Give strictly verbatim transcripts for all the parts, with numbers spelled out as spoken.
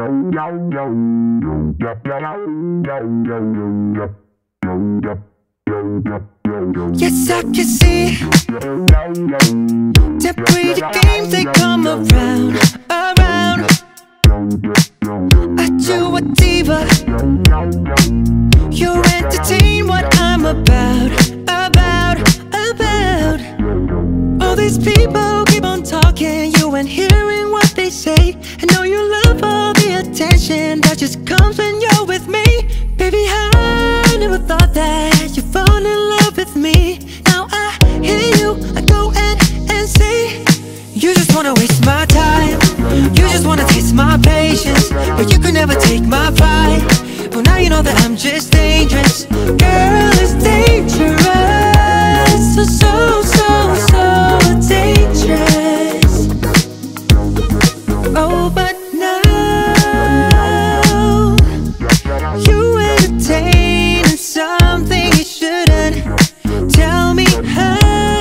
Yes, I can see temporary games, they come around, around. Are you a diva? You entertain what I'm about, about, about. All these people keep on talking, you ain't hearing what they say. I know you love all the attention that just comes when you're with me. Baby, I never thought that you'd fall in love with me. Now I hear you, I go and, and say, you just wanna waste my time, you just wanna taste my patience, but you could never take my pride. Well, now you know that I'm just dangerous. Girl, it's dangerous. So, so, so, so dangerous. Oh, but now you entertain something you shouldn't. Tell me how.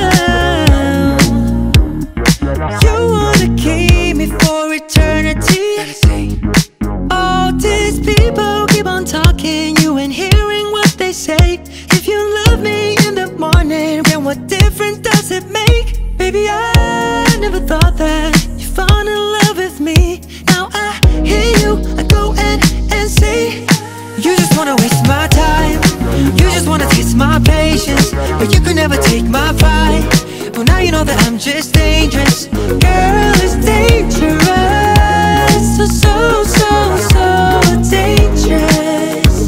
You wanna keep me for eternity. All these people keep on talking, you ain't hearing what they say. If you love me in the morning, then what difference does it make? Baby, I never thought that you'd fall in love with me. Now I hear you, I go and, and say, you just wanna waste my time, you just wanna taste my patience, but you could never take my pride. Well, now you know that I'm just dangerous. Girl, it's dangerous. So, so, so, so dangerous.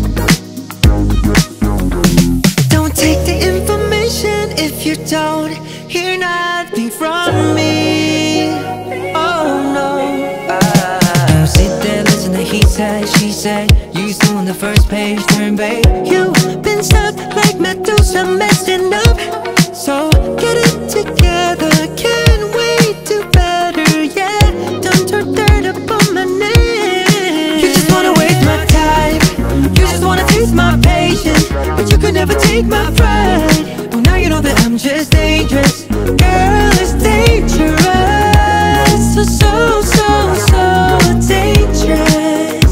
Don't take the information if you don't hear nothing from me. Oh no. Don't sit there, listen to he said, she said. You still on the first page, turn babe. You've been stuck like Medusa, messing up. So get it together, can't wait to better, yeah. Don't turn dirt up on my name. You just wanna waste my time, you just wanna taste my patience, but you could never take my pride. Well, now you know that I'm just dangerous. Girl, it's dangerous. So, so, so, so dangerous.